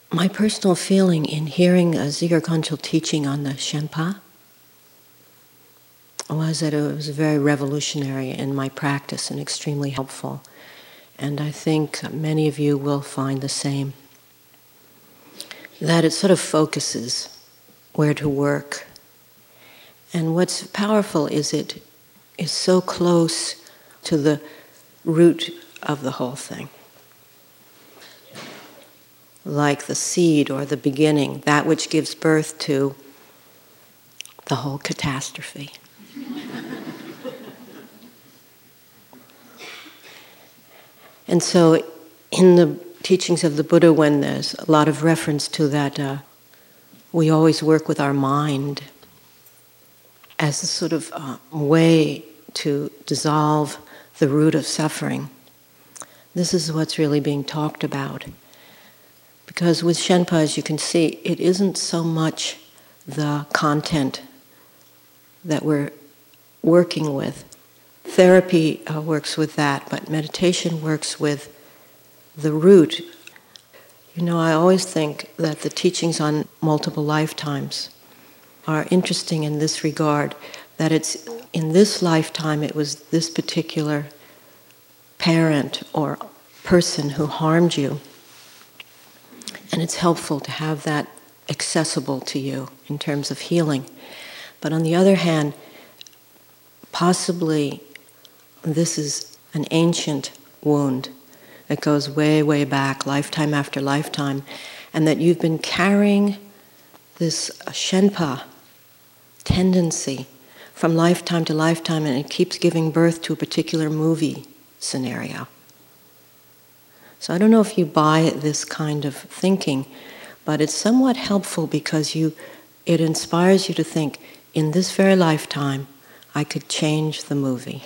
my personal feeling in hearing Dzigar Kongtrul teaching on the Shenpa was that it was very revolutionary in my practice and extremely helpful. And I think many of you will find the same. That it sort of focuses where to work. And what's powerful is it is so close to the root of the whole thing. Like the seed or the beginning, that which gives birth to the whole catastrophe. And so in the teachings of the Buddha, when there's a lot of reference to that, we always work with our mind as a sort of way to dissolve the root of suffering. This is what's really being talked about. Because with Shenpa, as you can see, it isn't so much the content that we're working with. Therapy works with that, but meditation works with the root. You know, I always think that the teachings on multiple lifetimes are interesting in this regard, that it's in this lifetime it was this particular parent or person who harmed you. And it's helpful to have that accessible to you in terms of healing. But on the other hand, possibly this is an ancient wound that goes way, way back, lifetime after lifetime, and that you've been carrying this Shenpa tendency from lifetime to lifetime, and it keeps giving birth to a particular movie scenario. So I don't know if you buy this kind of thinking, but it's somewhat helpful because it inspires you to think, in this very lifetime, I could change the movie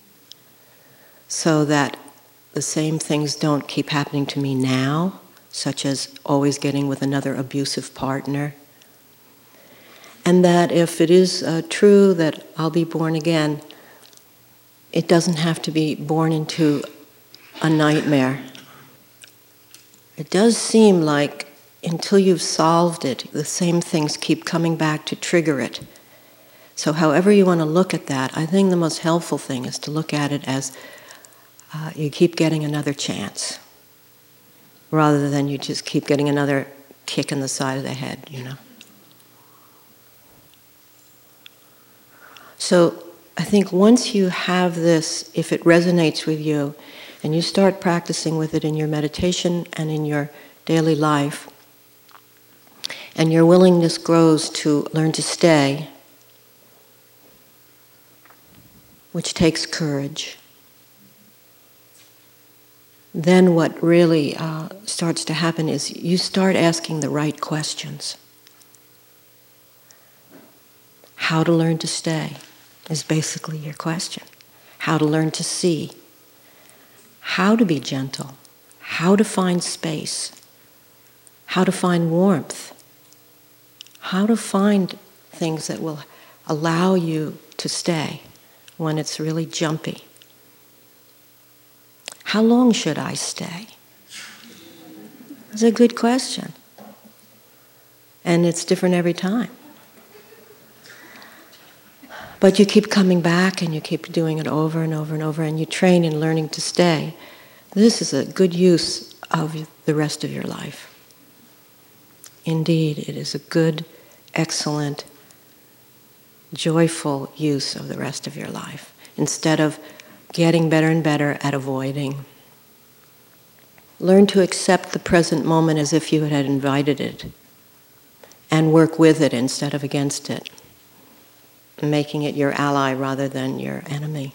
so that the same things don't keep happening to me now, such as always getting with another abusive partner. And that if it is true that I'll be born again, it doesn't have to be born into a nightmare. It does seem like until you've solved it, the same things keep coming back to trigger it. So however you want to look at that, I think the most helpful thing is to look at it as you keep getting another chance, rather than you just keep getting another kick in the side of the head, you know. So I think once you have this, if it resonates with you, and you start practicing with it in your meditation and in your daily life, and your willingness grows to learn to stay, which takes courage, then what really starts to happen is you start asking the right questions. How to learn to stay is basically your question. How to learn to see. How to be gentle. How to find space. How to find warmth. How to find things that will allow you to stay when it's really jumpy. How long should I stay? It's a good question. And it's different every time. But you keep coming back and you keep doing it over and over and over, and you train in learning to stay. This is a good use of the rest of your life. Indeed, it is a good, excellent, joyful use of the rest of your life, instead of getting better and better at avoiding. Learn to accept the present moment as if you had invited it, and work with it instead of against it, making it your ally rather than your enemy.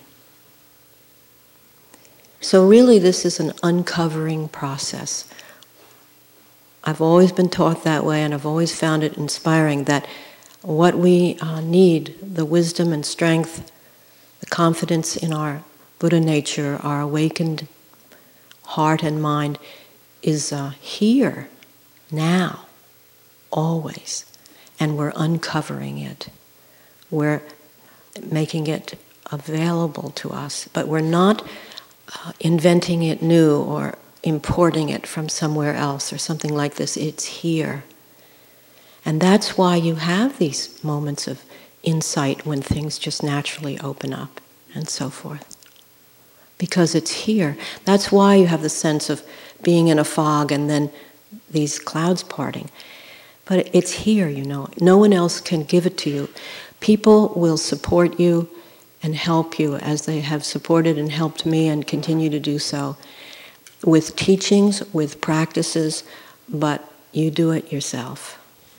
So really this is an uncovering process. I've always been taught that way, and I've always found it inspiring that what we need, the wisdom and strength, the confidence in our Buddha nature, our awakened heart and mind, is here, now, always. And we're uncovering it. We're making it available to us, but we're not inventing it new or importing it from somewhere else or something like this. It's here. And that's why you have these moments of insight when things just naturally open up and so forth. Because it's here. That's why you have the sense of being in a fog and then these clouds parting. But it's here, you know. No one else can give it to you. People will support you and help you as they have supported and helped me and continue to do so with teachings, with practices, but you do it yourself.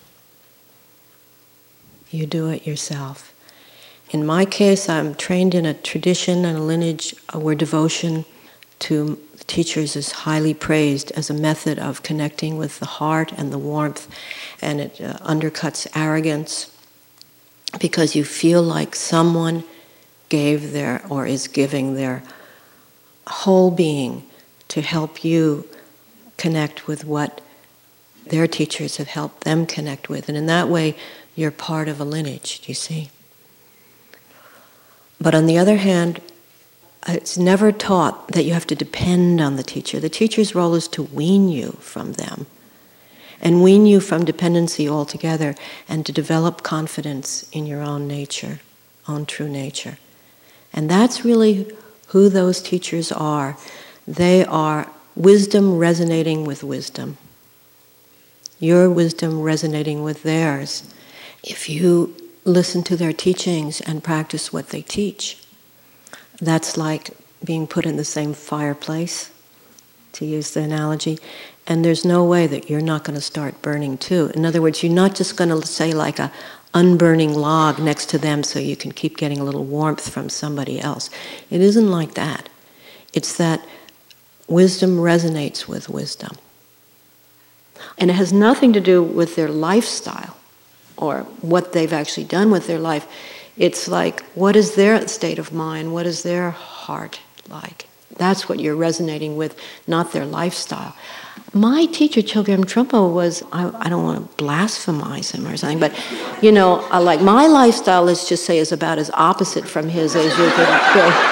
You do it yourself. In my case, I'm trained in a tradition and a lineage where devotion to teachers is highly praised as a method of connecting with the heart and the warmth, and it undercuts arrogance because you feel like someone gave their, or is giving their whole being to help you connect with what their teachers have helped them connect with. And in that way, you're part of a lineage, do you see? But on the other hand, it's never taught that you have to depend on the teacher. The teacher's role is to wean you from them and wean you from dependency altogether and to develop confidence in your own nature, own true nature. And that's really who those teachers are. They are wisdom resonating with wisdom. Your wisdom resonating with theirs. If you listen to their teachings and practice what they teach, that's like being put in the same fireplace, to use the analogy, and there's no way that you're not going to start burning too. In other words, you're not just going to say like a unburning log next to them so you can keep getting a little warmth from somebody else. It isn't like that. It's that wisdom resonates with wisdom. And it has nothing to do with their lifestyle or what they've actually done with their life. It's like, what is their state of mind? What is their heart like? That's what you're resonating with, not their lifestyle. My teacher, Chogyam Trungpa, was, I don't want to blasphemize him or something, but, you know, like my lifestyle, let's just say, is about as opposite from his as you could go.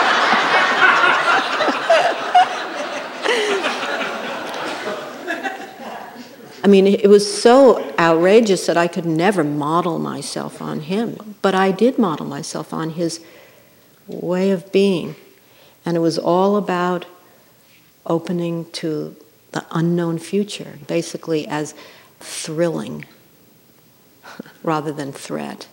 I mean, it was so outrageous that I could never model myself on him. But I did model myself on his way of being. And it was all about opening to the unknown future, basically as thrilling rather than threat.